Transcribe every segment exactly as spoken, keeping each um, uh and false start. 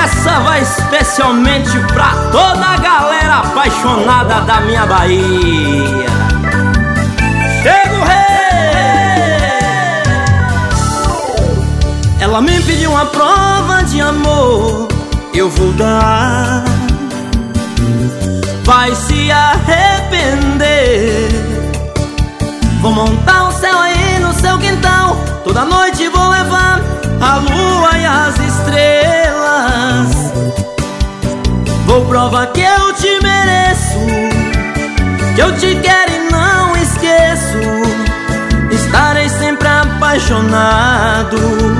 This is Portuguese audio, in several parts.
Essa vai especialmente pra toda a galera apaixonada da minha Bahia. Chega o rei! Ela me pediu uma prova de amor, eu vou dar. Vai se arrepender. Vou montar um céu aí no seu quintal, toda noite vou levar a lua e as estrelas. Vou provar que eu te mereço, que eu te quero e não esqueço. Estarei sempre apaixonado.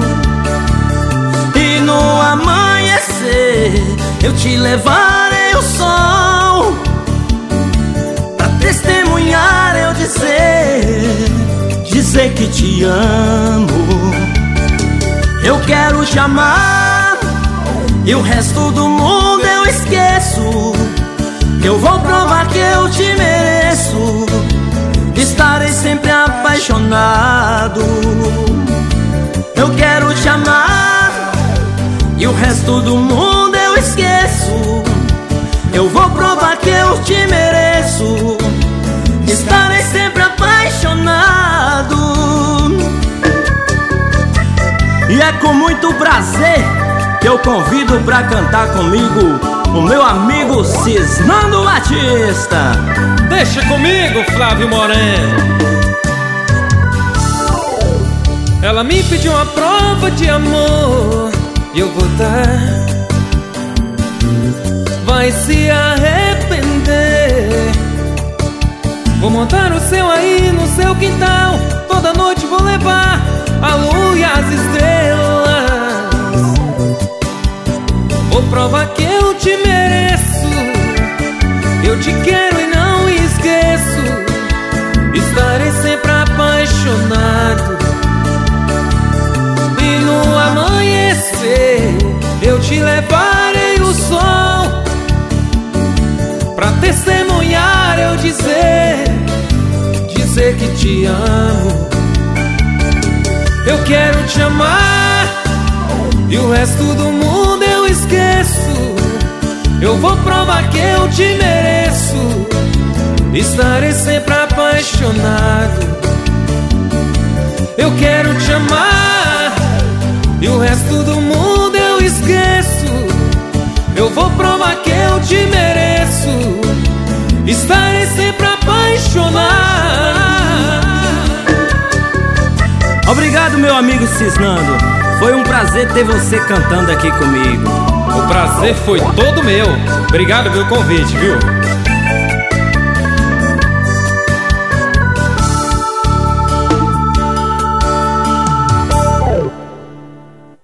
E no amanhecer eu te levarei o sol, pra testemunhar eu dizer, dizer que te amo. Eu quero te amar e o resto do mundo eu esqueço. Eu vou provar que eu te mereço. Estarei sempre apaixonado. Eu quero te amar e o resto do mundo eu esqueço. Eu vou provar que eu te mereço. Estarei sempre apaixonado. E é com muito prazer que eu convido pra cantar comigo o meu amigo Cisnando Batista. Deixa comigo, Flávio Moreno. Ela me pediu uma prova de amor e eu vou dar. Vai se arrepender. Vou montar o céu aí no seu quintal, toda noite vou levar a lua e as estrelas. Vou provar que eu te mereço, eu te quero e não esqueço. Estarei sempre apaixonado. E no amanhecer eu te levarei o sol, pra testemunhar eu dizer, dizer que te amo. Eu quero te amar e o resto do mundo eu esqueço. Eu vou provar que eu te mereço. Estarei sempre apaixonado. Eu quero te amar e o resto do mundo eu esqueço. Eu vou provar que eu te mereço. Estarei sempre apaixonado. Obrigado, meu amigo Cisnando. Foi um prazer ter você cantando aqui comigo. O prazer foi todo meu. Obrigado pelo convite, viu?